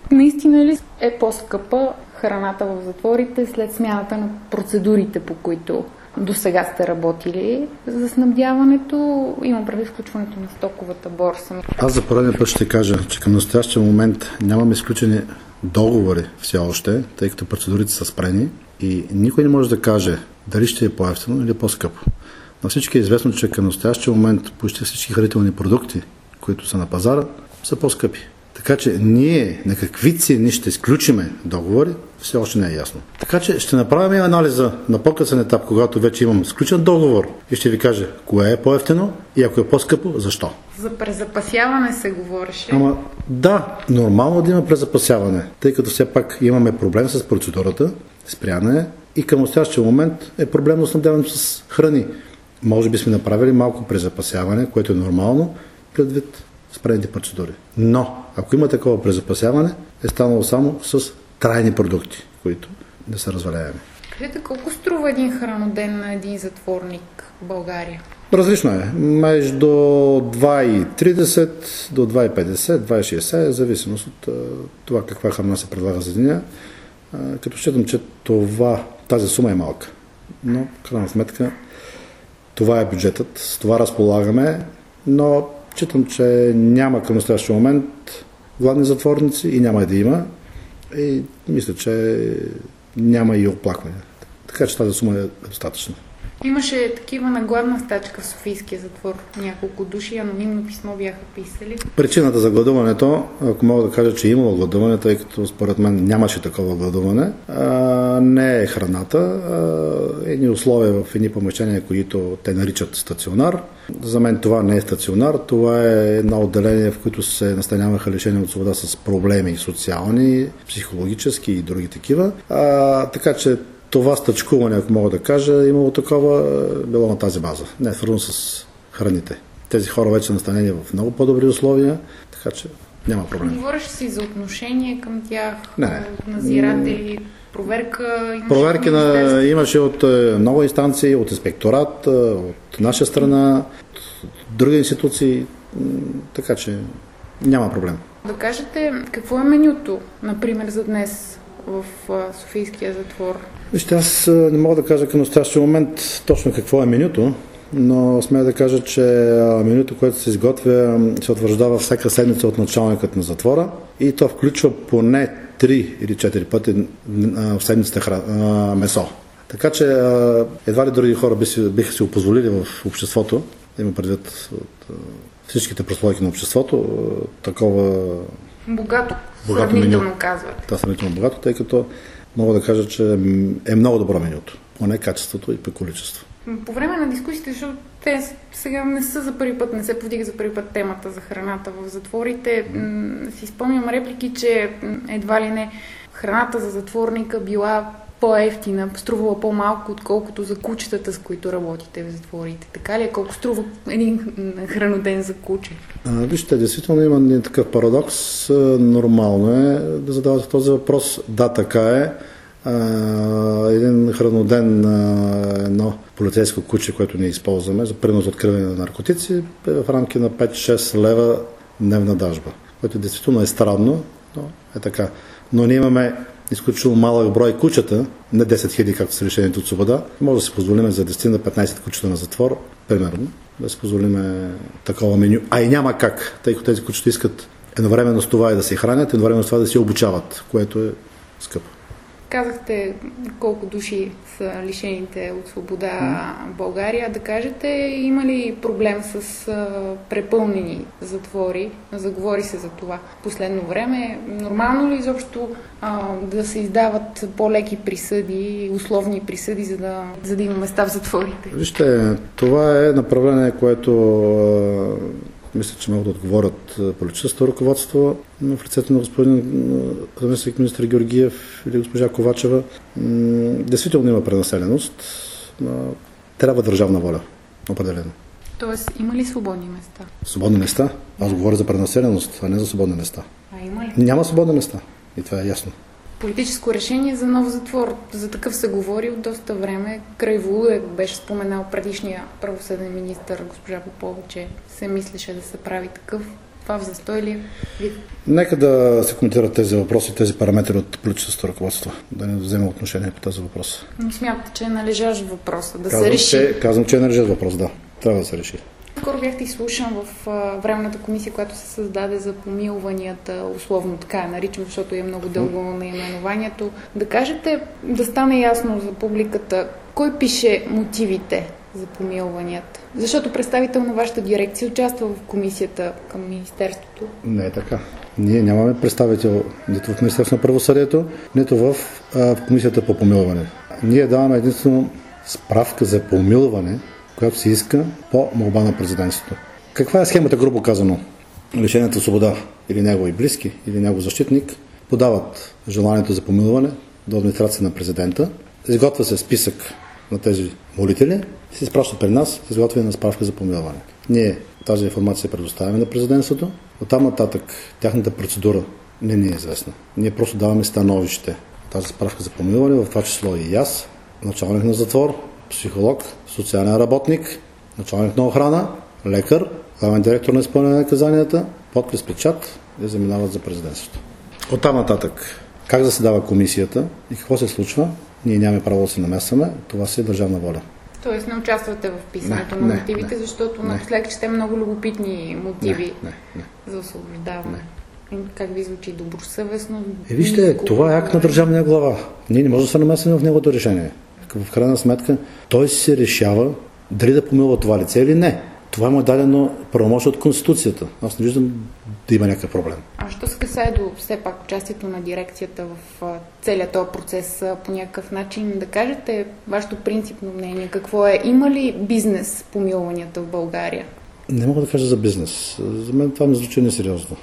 Наистина ли е по-скъпа храната в затворите след смяната на процедурите, по които до сега сте работили за снабдяването? Имам предвид включването на стоковата борса. Аз за пореден път ще кажа, че към настоящия момент нямаме изключени договори все още, тъй като процедурите са спрени и никой не може да каже дали ще е по-евтино или по-скъпо. На всички е известно, че към настоящия момент почти всички хранителни продукти, които са на пазара, са по-скъпи. Така че ние на какви цени ще изключиме договори, все още не е ясно. Така че ще направим анализа на по-късен етап, когато вече имам сключен договор и ще ви кажа кое е по-евтино и ако е по-скъпо, защо. За презапасяване се говореше. Ама да, нормално да има презапасяване, тъй като все пак имаме проблем с процедурата, спряне и към настоящия момент е проблемно снабдяването с храни. Може би сме направили малко презапасяване, което е нормално, предвид спрените процедури. Но, ако има такова презапасяване, е станало само с трайни продукти, които да се разваляеме. Кажете, колко струва един храноден на един затворник в България? Различно е. Между 2,30 до 2,50, 2,60, в зависимост от това каква храна се предлага за деня. Като считам, че тази сума е малка. Но, в крайна сметка, това е бюджетът, с това разполагаме, но считам, че няма към настоящия момент гладни затворници и няма и да има. И мисля, че няма и оплаквания. Така че тази сума е достатъчна. Имаше такива на гладна стачка в Софийския затвор. Няколко души анонимно писмо бяха писали. Причината за гладуването, ако мога да кажа, че имало гладуване, тъй като според мен нямаше такова гладуване, не е храната, едни условия в едни помещения, които те наричат стационар. За мен това не е стационар, това е едно отделение, в което се настаняваха лишени от свобода с проблеми социални, психологически и други такива. Така че това стъчкуване, ако мога да кажа, имало такова, било на тази база. Не е свързано с храните. Тези хора вече са настанени в много по-добри условия, така че няма проблем. Говориш си за отношение към тях, не. Назиратели, проверка? Проверки имаше от много инстанции, от инспекторат, от наша страна, от други институции, така че няма проблем. Да кажете, какво е менюто, например, за днес в Софийския затвор? Вижте, аз не мога да кажа към настоящия момент точно какво е менюто, но смея да кажа, че менюто, което се изготвя, се утвърждава всяка седмица от началникът на затвора и то включва поне 3 или 4 пъти в седмицата месо. Така че едва ли други хора биха си позволили в обществото, има предвид от всичките прослойки на обществото, такова богато сравнително казвате. Да, сравнително богато, тъй като мога да кажа, че е много добро менюто. Поне качеството и по количество. По време на дискусиите, защото те сега не са за първи път, не се повдига за първи път темата за храната в затворите, си спомням реплики, че едва ли не храната за затворника била по-евтина, струвала по-малко, отколкото за кучетата, с които работите в затворите. Така ли е? Колко струва един храноден за куче? Вижте, действително има един такъв парадокс. Нормално е да задавате този въпрос. Да, така е. Един храноден едно полицейско куче, което ние използваме за принос за откриване на наркотици, е в рамки на 5-6 лева дневна дажба, което действително е странно, но е така. Но ние имаме изключително малък брой кучета, не 10 000, както са решението от свобода. Може да си позволим за 10 на 15 кучета на затвор, примерно, да си позволим такова меню. А и няма как, тъй като тези кучета искат едновременно с това и да се хранят, едновременно с това да се обучават, което е скъпо. Казахте колко души са лишените от свобода в България. Да кажете, има ли проблем с препълнени затвори? Заговори се за това в последно време. Нормално ли изобщо да се издават по-леки присъди, условни присъди, за да има места в затворите? Вижте, това е направление, което мисля, че могат да отговорят политическото ръководство в лицето на господин заместник министър Георгиев или госпожа Ковачева. Действително има пренаселеност, но трябва държавна воля, определено. Тоест, има ли свободни места? Свободни места? Аз говоря за пренаселеност, а не за свободни места. А има ли? Няма свободни места. И това е ясно. Политическо решение за нов затвор. За такъв се говори от доста време. Край Волуде беше споменал предишния правосъден министър госпожа Попова, че се мислеше да се прави такъв. Това в застой ли? Нека да се коментират тези въпроси, тези параметри от политическото ръководство, да не взема отношение по този въпрос. Но смятате, че е належащ въпроса, да се реши. Казвам, че е належащ въпрос, да. Трябва да се реши. Скоро бяхте изслушан в Временната комисия, която се създаде за помилванията, условно така я наричам, защото е много дълго наименованието. Да кажете, да стане ясно за публиката, кой пише мотивите за помилванията? Защото представител на вашата дирекция участва в комисията към Министерството. Не е така. Ние нямаме представител нито в Министерството на правосъдието, нито в комисията по помилване. Ние даваме единствено справка за помилване, която се иска по молба на президентството. Каква е схемата, грубо казано? Лишената свобода или негови близки, или негов защитник подават желанието за помилване до администрация на президента, изготвя се списък на тези молители и се изпраща при нас с изготвяне на справка за помилване. Ние тази информация предоставяме на президентството, оттам нататък тяхната процедура не ни е известна. Ние просто даваме становище. Тази справка за помилване, в това число и аз, началник на затвор, психолог, социален работник, началник на охрана, лекар, главен директор на изпълнение на наказанията, подпис, печат и заминават за президентството. Оттам нататък, как заседава комисията и какво се случва, ние нямаме право да се намесваме, това си е държавна воля. Тоест не участвате в писането на мотивите, защото напоследък чете много любопитни мотиви за освобождаване. Как ви звучи? Добросъвестно? Вижте, това е акт на държавния глава. Ние не можем да се намесваме в неговото решение. В крайна сметка, той се решава дали да помилва това лице или не. Това му е дадено правомощие от Конституцията. Аз не виждам да има някакъв проблем. А що се касае до все пак участието на дирекцията в целият този процес по някакъв начин, да кажете вашето принципно мнение, какво е? Има ли бизнес помилванията в България? Не мога да кажа за бизнес. За мен това ми звучи несериозно.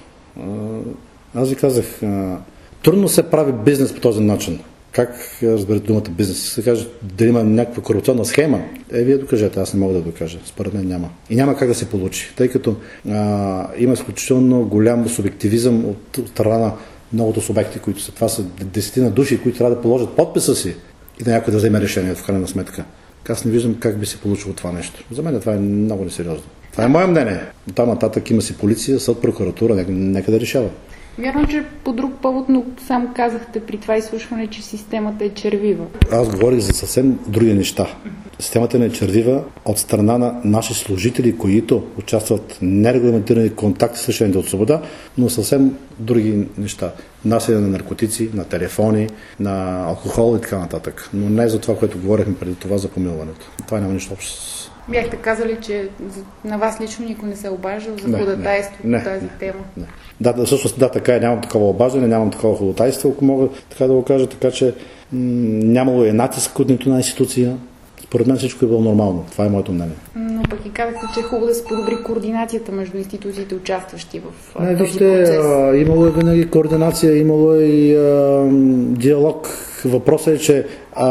Аз ви казах, трудно се прави бизнес по този начин. Как разберете думата бизнес? Се каже дали има някаква корупционна схема? Вие докажете, аз не мога да докажа. Според мен няма. И няма как да се получи, тъй като има изключително голям субективизъм от страна на многото субекти, които са. Това са десетина души, които трябва да положат подписа си и да някой да вземе решение в крайна сметка. Аз не виждам как би се получило това нещо. За мен това е много несериозно. Това е мое мнение. Там нататък има си полиция, съд, прокуратура, нека да решава. Вярно, че по друг повод, но сам казахте при това изслушване, че системата е червива. Аз говорих за съвсем други неща. Системата не е червива от страна на наши служители, които участват в нерегламентирани контакти с лишените от свобода, но съвсем други неща. Насилие на наркотици, на телефони, на алкохол и така нататък. Но не за това, което говорихме преди това за помилването. Това няма нищо общо с... Бяхте казали, че на вас лично никой не се е обаждал за ходатайство по тази тема. Да, всъщност така е. Нямам такова обаждане, нямам такова ходатайство, ако мога така да го кажа, така че нямало е натиск от нито една институция. Според мен всичко е било нормално. Това е моето мнение. Но пък и казахте, че е хубаво да се подобри координацията между институциите, участващи в този процес. Имало е винаги координация, имало е и диалог. Въпросът е, че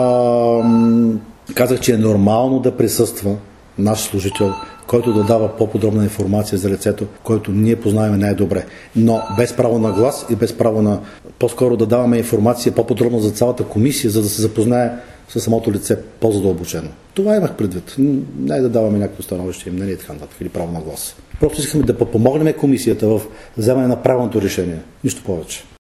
казах, че е нормално да присъства наш служител, който да дава по-подробна информация за лицето, който ние познаваме най-добре. Но без право на глас и без право на по-скоро да даваме информация по-подробно за цялата комисия, за да се запознае със самото лице по-задълбочено. Това имах предвид. Не да даваме някакво становище и мнение и така нататък, или право на глас. Просто искаме да помогнем комисията в вземане на правилното решение. Нищо повече.